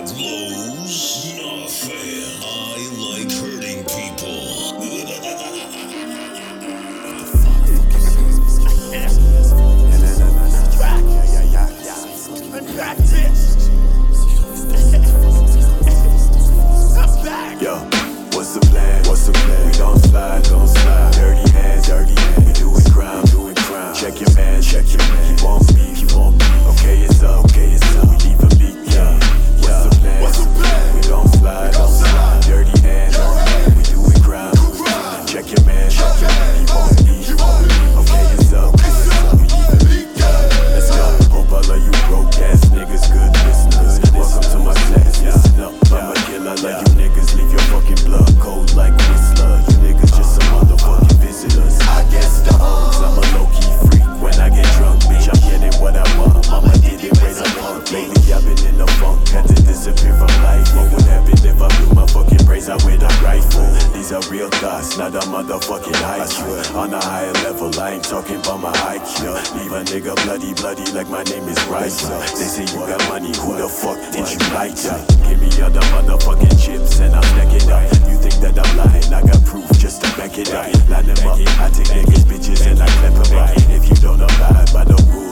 blows? Nothing. I like hurting people. Back, bitch. I'm back. Yo, what's the plan? What's the plan? We gon' slide, gon' slide. Dirty hands, dirty hands. We doing crime, doing crime. Check your man, check your man. He won't beef, he won't beef. Okay, it's up, okay, it's up. We leave him leak, yeah. What's the plan? What's the plan? We gon' slide, gon' slide. Dirty hands, dirty hands. We doing crime, doing crime. Check your man, check your man. He won't beef, he won't beef. Okay, it's up, okay, it's up. We leave him leak, yeah. Let's go. Hope all of you broke ass niggas good listeners. Welcome to my class, listen up. I'm a killer like you niggas. Leave your fucking blood cold like Whistler. You niggas just some motherfucking visitors. I guess the hoes, I'm a low-key freak. When I get drunk, bitch, I'm getting what I want. Mama did it, raise a punk. Lately I've been in the funk, had to disappear from life. What would happen if I blew my fucking brains out with a rifle? These are real thoughts, not a motherfucking IQ. On a higher level, I ain't talking about my IQ. Leave a nigga bloody, bloody like my name is Ricer. They say you got money, who the fuck did you like to? Give me other motherfucking chips and I'll stack it up. You think that I'm lying, I got proof just to back it up. Line them up, I take niggas, bitches and I clap them right. If you don't abide by the rules,